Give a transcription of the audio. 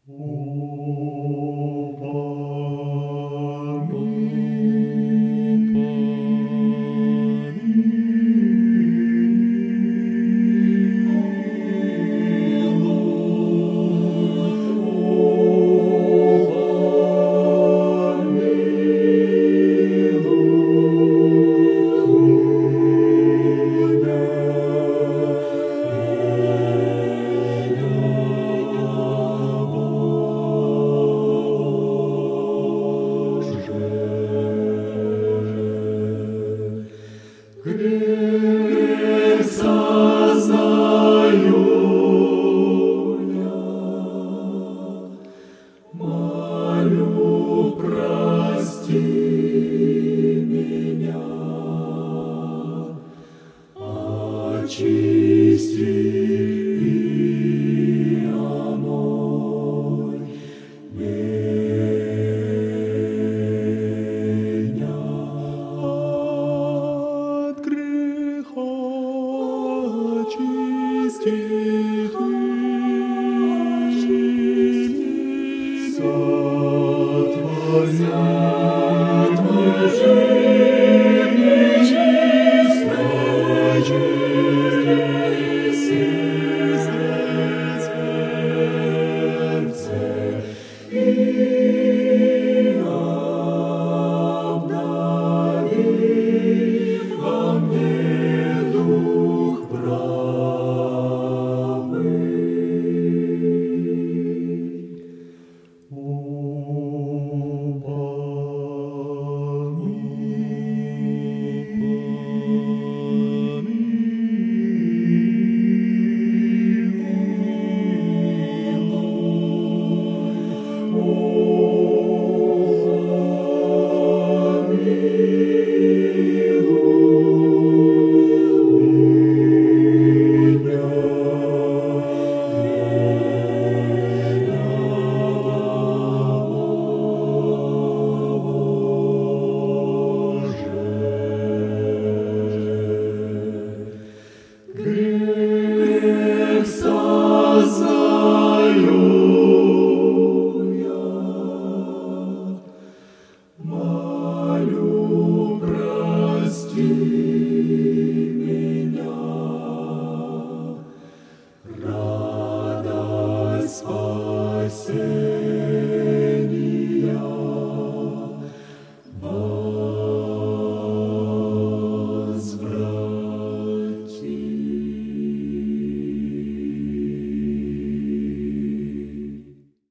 Грех сознаю я, молю, прости меня, очисти и омой меня от греха, очисти ты сотвори нечистое сердце и обнови во мне дух правый. Грех сознаю я, молю, прости меня, радость спасения.